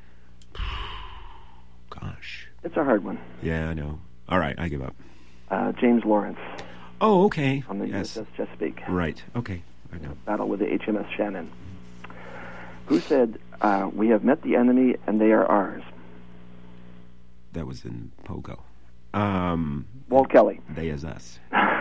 Gosh. It's a hard one. Yeah, I know. All right, I give up. James Lawrence. Oh, okay. On the USS Chesapeake. Right, okay. I know. Battle with the HMS Shannon. Who said, we have met the enemy and they are ours? That was in Pogo. Walt Kelly. They is us.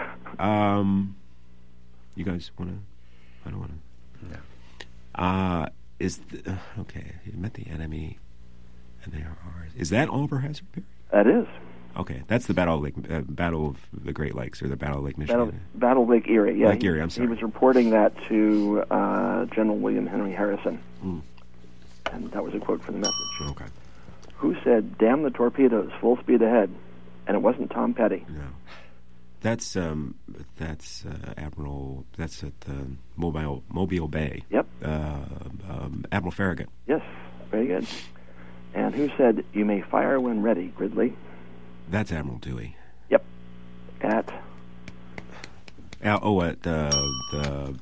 You guys want to? I don't want to. No. Okay, you met the enemy and they are ours. Is that Oliver Hazard Perry? That is. Okay, that's the Battle of the Great Lakes, or the Battle of Lake Michigan. Battle of Lake Erie, yeah. Lake Erie, I'm sorry. He was reporting that to General William Henry Harrison. And that was a quote from the message. Okay. Who said, damn the torpedoes, full speed ahead? And it wasn't Tom Petty. No. That's Admiral, that's at Mobile Bay. Yep. Admiral Farragut. Yes, very good. And who said, you may fire when ready, Gridley? That's Admiral Dewey. Yep. At the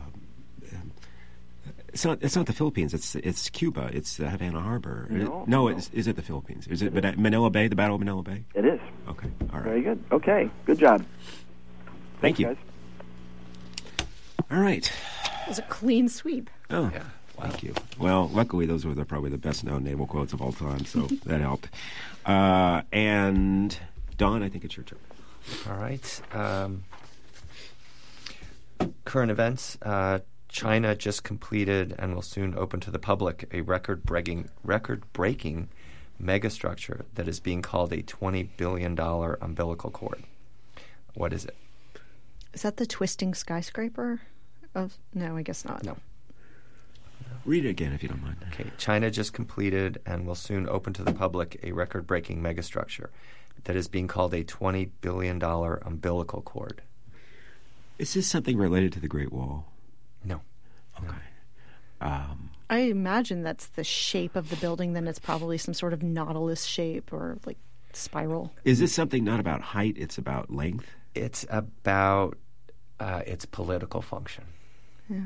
it's not the Philippines. It's Cuba. It's Havana Harbor. No. Is it the Philippines? Is it Manila Bay? The Battle of Manila Bay? It is. Okay. All right. Very good. Okay. Good job. Thank you. Guys. All right. It was a clean sweep. Oh, yeah. Wow. Thank you. Well, luckily, those were probably the best-known naval quotes of all time, so that helped. And, Don, I think it's your turn. All right. Current events. China just completed and will soon open to the public a record-breaking megastructure that is being called a $20 billion umbilical cord. What is it? Is that the twisting skyscraper? No, I guess not. No. Read it again, if you don't mind. Okay. China just completed and will soon open to the public a record-breaking megastructure that is being called a $20 billion umbilical cord. Is this something related to the Great Wall? No. Okay. I imagine that's the shape of the building. Then it's probably some sort of nautilus shape or like spiral. Is this something not about height? It's about length? It's about its political function. Yeah.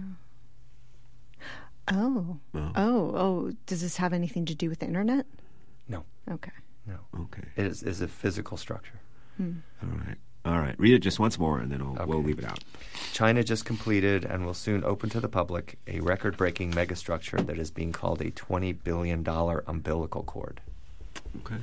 Oh. Does this have anything to do with the internet? No. Okay. No. Okay. It is a physical structure. All right. Read it just once more, and then we'll leave it out. China just completed and will soon open to the public a record-breaking megastructure that is being called a $20 billion umbilical cord. Okay.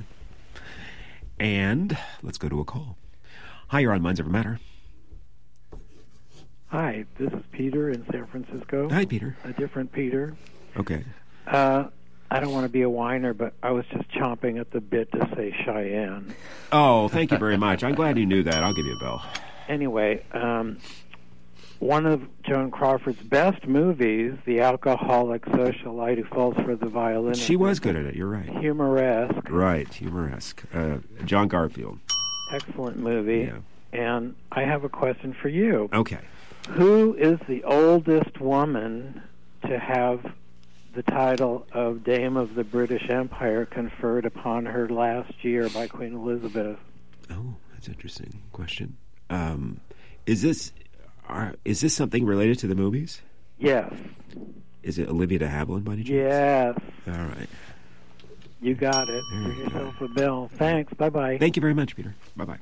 And let's go to a call. Hi, you're on Minds Over Matter. Hi, this is Peter in San Francisco. Hi, Peter. A different Peter. Okay. I don't want to be a whiner, but I was just chomping at the bit to say Cheyenne. Oh, thank you very much. I'm glad you knew that. I'll give you a bell. Anyway, one of Joan Crawford's best movies, The Alcoholic Socialite Who Falls for the Violinist. She was good at it. You're right. Humoresque. Right, humoresque. John Garfield. Excellent movie. Yeah. And I have a question for you. Okay. Who is the oldest woman to have the title of Dame of the British Empire conferred upon her last year by Queen Elizabeth? Oh, that's an interesting question. Is this something related to the movies? Yes. Is it Olivia de Havilland by any chance? Yes. All right. You got it. Bring yourself a bill. Thanks. Bye-bye. Thank you very much, Peter. Bye-bye.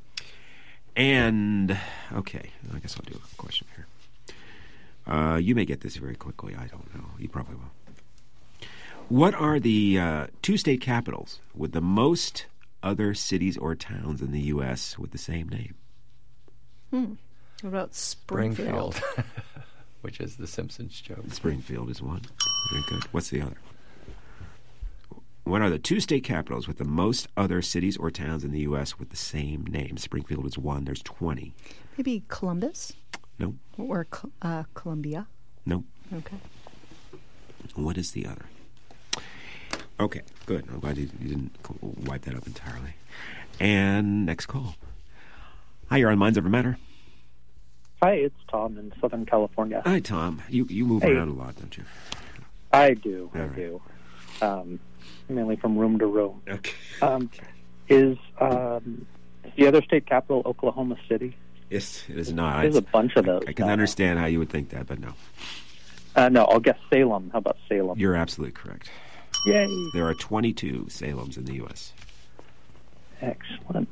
And, okay, I guess I'll do a question here. You may get this very quickly. I don't know. You probably will. What are the 2 state capitals with the most other cities or towns in the U.S. with the same name? What about Springfield? Which is the Simpsons joke. Springfield is one. Very good. What's the other? What are the 2 state capitals with the most other cities or towns in the U.S. with the same name? Springfield is one. There's 20. Maybe Columbus? No. Or Columbia? No. Okay. What is the other? Okay, good. I'm glad you didn't wipe that up entirely. And next call. Hi, you're on Minds Over Matter. Hi, it's Tom in Southern California. Hi, Tom. You move around a lot, don't you? I do. All I right. do. Mainly from room to room. Okay. Is the other state capital Oklahoma City? Yes, it is not. There's a bunch of those. I can understand how you would think that, but no. No, I'll guess Salem. How about Salem? You're absolutely correct. Yay. There are 22 Salems in the U.S. Excellent.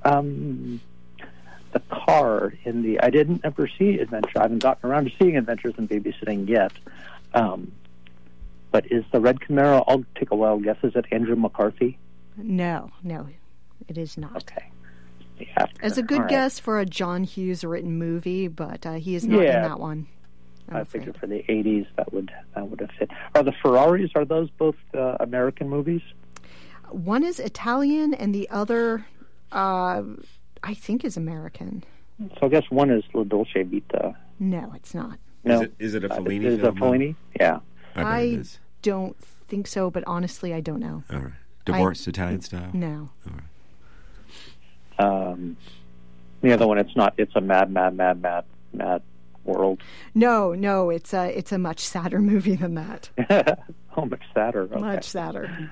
The car in the... I didn't ever see Adventure. I haven't gotten around to seeing Adventures in Babysitting yet. But is the red Camaro... I'll take a wild guess. Is it Andrew McCarthy? No, it is not. Okay. Yeah. It's a good guess for a John Hughes written movie, but he is not in that one. I figured for the 80s that would have fit. Are the Ferraris, are those both American movies? One is Italian and the other, I think, is American. So I guess one is La Dolce Vita. No, it's not. No. Is it a Fellini Is it film? Fellini? Yeah. I don't think so, but honestly, I don't know. All right. Divorce Italian style? No. All right. The other one, it's not. It's a mad world. No, it's a much sadder movie than that. Oh, much sadder. Okay. Much sadder.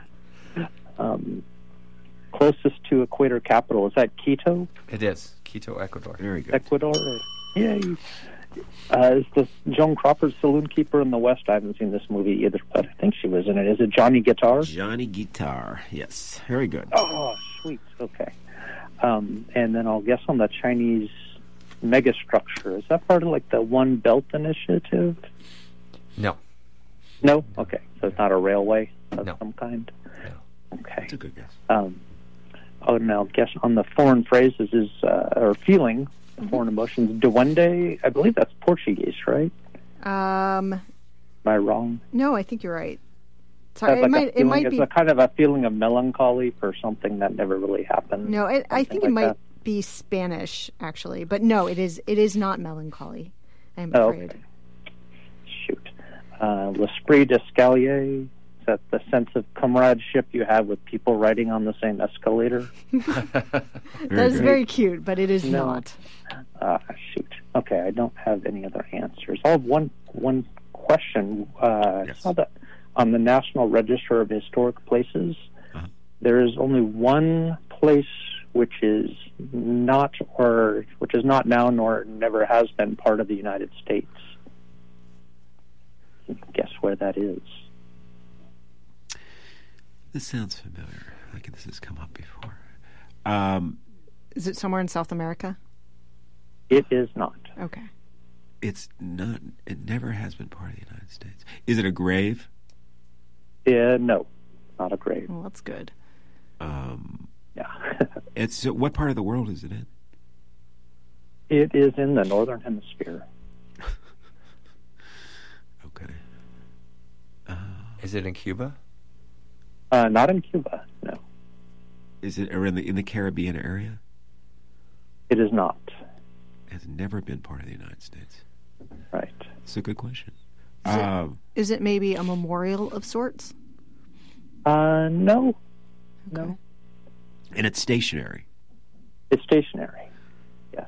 Closest to Equator Capital, is that Quito? It is. Quito, Ecuador. Very good. Ecuador? Yay. Is the Joan Crawford Saloon Keeper in the West? I haven't seen this movie either, but I think she was in it. Is it Johnny Guitar? Johnny Guitar, yes. Very good. Oh, sweet. Okay. And then I'll guess on the Chinese megastructure. Is that part of like the One Belt Initiative? No. No? Okay. So it's not a railway of No. some kind? No. Okay. That's a good guess. Now guess on the foreign phrases is, or feeling, foreign emotions. Duende, I believe that's Portuguese, right? Am I wrong? No, I think you're right. Sorry, It's it might it's be. a kind of a feeling of melancholy for something that never really happened. No, I think it like might that. be Spanish actually, but no, it is not melancholy. I'm Oh, afraid. okay. Shoot. L'esprit d'escalier, is that the sense of comradeship you have with people riding on the same escalator? That is very cute, but it is No. not. Shoot. Okay, I don't have any other answers. I'll have one question. I saw that on the National Register of Historic Places, there is only one place which is not now nor never has been part of the United States. Guess where that is? This sounds familiar. Like this has come up before. Is it somewhere in South America? It is not. Okay. It's not. It never has been part of the United States. Is it a grave? No, not a grave. Well, that's good. Yeah. It's what part of the world is it in? It is in the Northern Hemisphere. Is it in Cuba? Not in Cuba, no. Is it in the Caribbean area? It is not. Has never been part of the United States. Right. It's a good question. Is it maybe a memorial of sorts? No. Okay. No. And it's stationary. It's stationary, yes.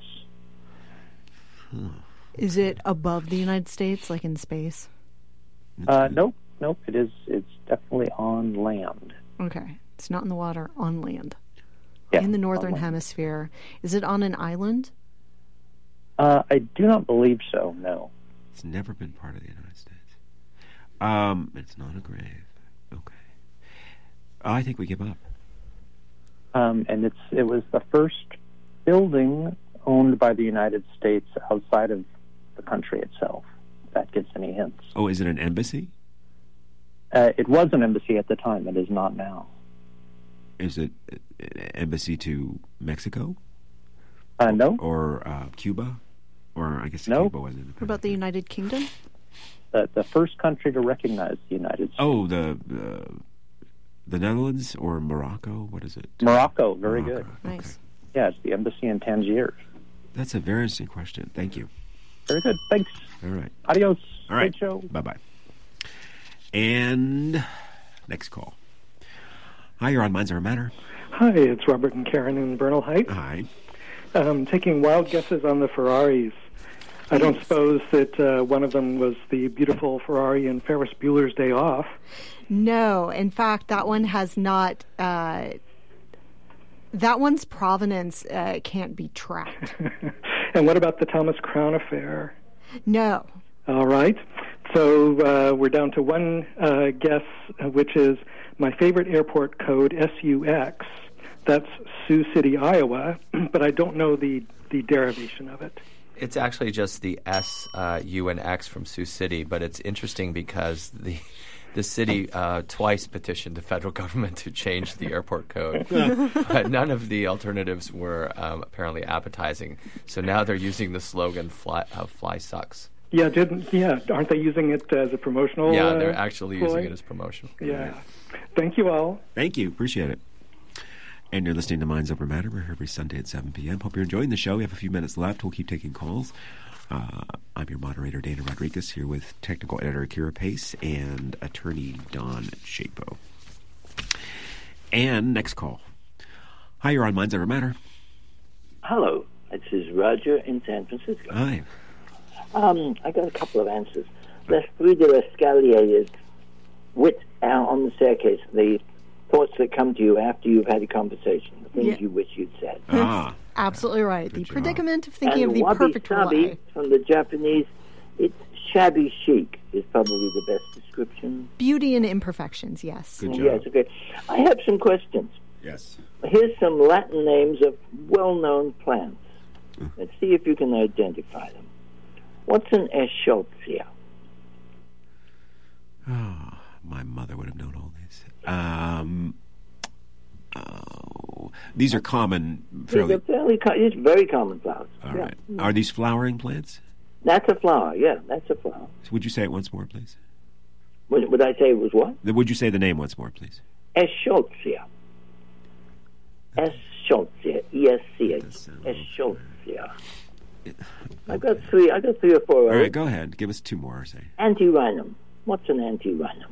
Is it above the United States, like in space? Nope. It is. It's definitely on land. Okay. It's not in the water, on land. Yeah, in the northern hemisphere. Is it on an island? I do not believe so, no. It's never been part of the United States. It's not a grave. Okay. I think we give up. And it was the first building owned by the United States outside of the country itself. If that gives any hints. Oh, is it an embassy? It was an embassy at the time. It is not now. Is it an embassy to Mexico? No. Or Cuba? Or I guess Cuba was independent. What about the United Kingdom? The first country to recognize the United States. Oh, the Netherlands or Morocco? What is it? Morocco. Very good. Nice. Okay. Yeah, it's the embassy in Tangier. That's a very interesting question. Thank you. Very good. Thanks. All right. Adios. All right. Great show. Bye-bye. And next call. Hi, you're on Minds Over Matter. Hi, it's Robert and Karen in Bernal Heights. Hi. Taking wild guesses on the Ferraris. I don't suppose that one of them was the beautiful Ferrari in Ferris Bueller's Day Off. No. In fact, that one has not... that one's provenance can't be tracked. And what about the Thomas Crown affair? No. All right. So we're down to one guess, which is my favorite airport code, SUX. That's Sioux City, Iowa, but I don't know the derivation of it. It's actually just the S, U, and X from Sioux City, but it's interesting because the city twice petitioned the federal government to change the airport code. None of the alternatives were apparently appetizing, so now they're using the slogan "Fly sucks." Yeah, aren't they using it as a promotional? Yeah, they're actually using it as promotional. Yeah. Thank you all. Thank you. Appreciate it. And you're listening to Minds Over Matter. We're here every Sunday at 7 p.m. Hope you're enjoying the show. We have a few minutes left. We'll keep taking calls. I'm your moderator, Dana Rodriguez, here with technical editor Kira Pace and attorney Don Shapo. And next call. Hi, you're on Minds Over Matter. Hello. This is Roger in San Francisco. Hi. I got a couple of answers. Les three de l'escalier is wit on the staircase, the thoughts that come to you after you've had a conversation, the things you wish you'd said. Absolutely right. The predicament of thinking of the perfect wabi-sabi lie. From the Japanese, it's shabby chic is probably the best description. Beauty and imperfections, yes. Good job. Yes, okay. I have some questions. Yes. Here's some Latin names of well-known plants. Let's see if you can identify them. What's an eschscholzia? Oh, my mother would have known all these. These are common. It's very common flowers. All right. Are these flowering plants? That's a flower, yeah, that's a flower. So would you say it once more, please? Would I say it was what? Would you say the name once more, please? Eschscholzia. Eschscholzia. E-S-C-H. Eschscholzia. I've got three or four. All right, go ahead. Give us two more, say. Antirrhinum. What's an antirrhinum?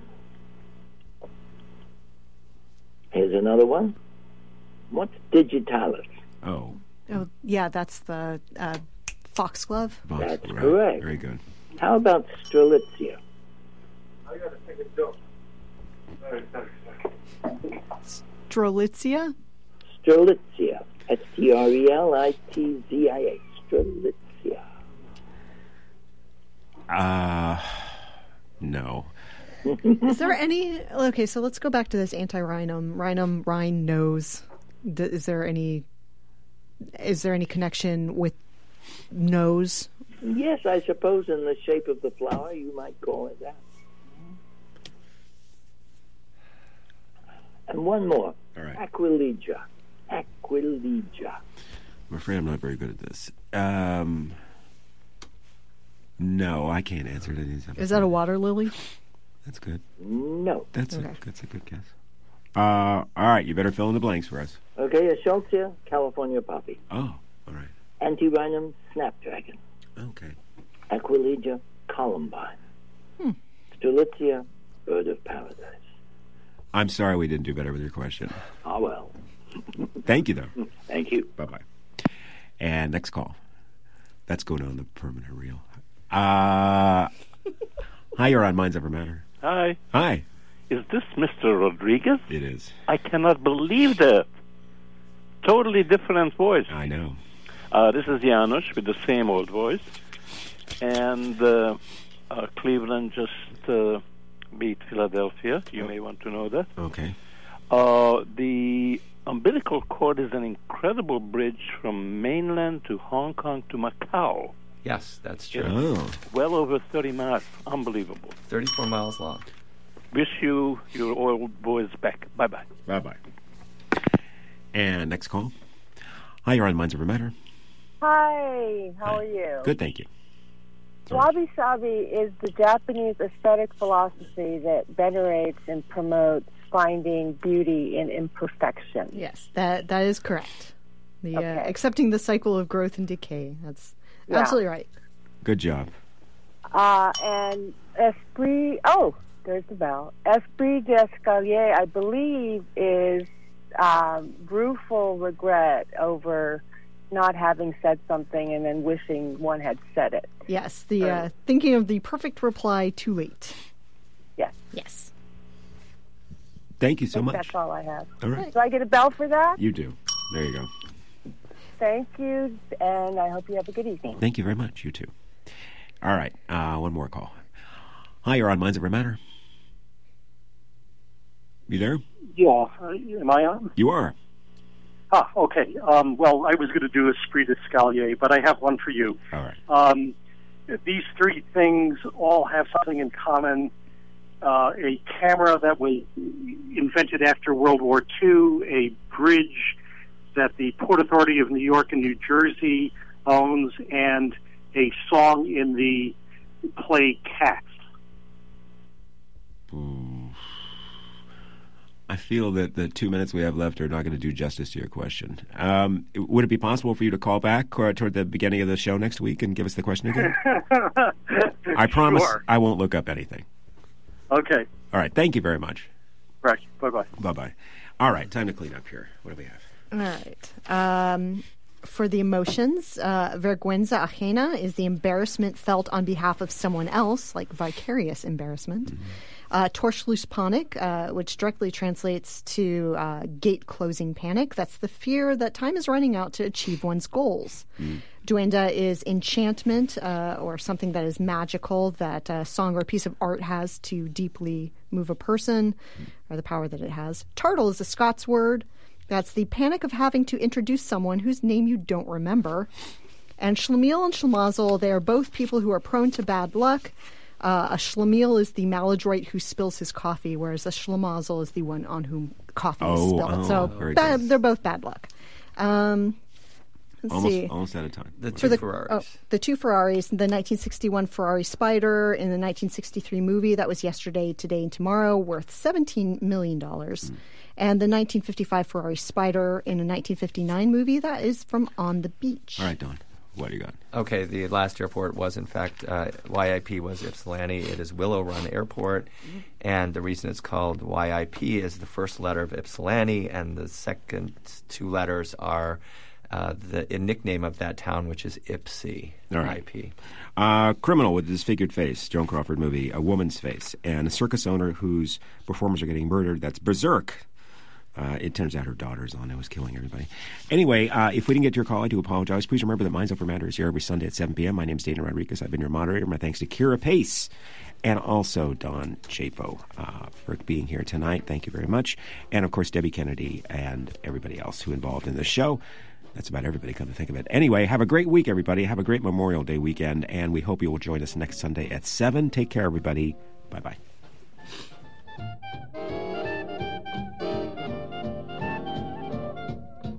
Here's another one. What's digitalis? Oh, yeah, that's the foxglove. That's correct. Very good. How about strelitzia? I got to take a joke. Strelitzia? Strelitzia. S-T-R-E-L-I-T-Z-I-A. Strelitzia. No. Is there any... Okay, so let's go back to this anti-rhinum. Rhine nose. Is there any connection with nose? Yes, I suppose in the shape of the flower you might call it that. And one more. All right. Aquilegia. Aquilegia. I'm afraid I'm not very good at this. No, I can't answer it. Is that a water lily? That's good. No. That's a good guess. All right, you better fill in the blanks for us. Okay, Aschaltia, California poppy. Oh, all right. Antirrhinum, snapdragon. Okay. Aquilegia, columbine. Strelitzia, bird of paradise. I'm sorry we didn't do better with your question. Ah, well. Thank you, though. Thank you. Bye-bye. And next call. That's going on the permanent reel. Hi, you're on Minds Over Matter. Hi. Hi. Is this Mr. Rodriguez? It is. I cannot believe that. Totally different voice. I know. This is Janusz with the same old voice. And Cleveland just beat Philadelphia. You may want to know that. Okay. The umbilical cord is an incredible bridge from mainland to Hong Kong to Macau. Yes, that's true. Oh. Well over 30 miles. Unbelievable. 34 miles long. Wish you your old boys back. Bye-bye. Bye-bye. And next call. Hi, you're on Minds Over Matter. Hi, how are you? Good, thank you. Wabi-sabi is the Japanese aesthetic philosophy that venerates and promotes finding beauty in imperfection. Yes, that is correct. Accepting the cycle of growth and decay. That's absolutely right. Good job. And Esprit, there's the bell. Esprit d'escalier, I believe, is rueful regret over not having said something and then wishing one had said it. Yes, the thinking of the perfect reply too late. Yes. Yes. Thank you so much. That's all I have. All right. Do I get a bell for that? You do. There you go. Thank you, and I hope you have a good evening. Thank you very much. You too. All right. One more call. Hi, you're on Minds Over Matter. You there? Yeah. Am I on? You are. Okay. Well, I was going to do Esprit d'escalier, but I have one for you. All right. These three things all have something in common. A camera that was invented after World War II, a bridge that the Port Authority of New York and New Jersey owns, and a song in the play Cats. I feel that the 2 minutes we have left are not going to do justice to your question. Would it be possible for you to call back toward the beginning of the show next week and give us the question again? I promise I won't look up anything. Okay. All right. Thank you very much. Right. Bye-bye. Bye-bye. All right. Time to clean up here. What do we have? All right. For the emotions, vergüenza ajena is the embarrassment felt on behalf of someone else, like vicarious embarrassment. Mm-hmm. Torschlusspanik, which directly translates to gate closing panic. That's the fear that time is running out to achieve one's goals. Mm. Duenda is enchantment or something that is magical that a song or a piece of art has to deeply move a person, or the power that it has. Tartle is a Scots word. That's the panic of having to introduce someone whose name you don't remember. And schlemiel and schlemazel, they are both people who are prone to bad luck. A schlemiel is the maladroit who spills his coffee, whereas a schlemazel is the one on whom coffee is spilled. So they're both bad luck. Let's see. Almost out of time. The two Ferraris. The two Ferraris. The 1961 Ferrari Spider in the 1963 movie that was Yesterday, Today, and Tomorrow, worth $17 million. And the 1955 Ferrari Spider in a 1959 movie that is from On the Beach. All right, Don. What do you got? Okay, the last airport was, in fact, YIP was Ypsilanti. It is Willow Run Airport, and the reason it's called YIP is the first letter of Ypsilanti, and the second two letters are the nickname of that town, which is Ipsy. All right. IP. Criminal with Disfigured Face, Joan Crawford movie, A Woman's Face, and a circus owner whose performers are getting murdered. That's Berserk. It turns out her daughter's on. It was killing everybody. Anyway, if we didn't get to your call, I do apologize. Please remember that Minds Over Matter is here every Sunday at 7 p.m. My name's Dana Rodriguez. I've been your moderator. My thanks to Kira Pace and also Don Chapo for being here tonight. Thank you very much. And, of course, Debbie Kennedy and everybody else who involved in the show. That's about everybody, come to think of it. Anyway, have a great week, everybody. Have a great Memorial Day weekend, and we hope you will join us next Sunday at 7. Take care, everybody. Bye-bye.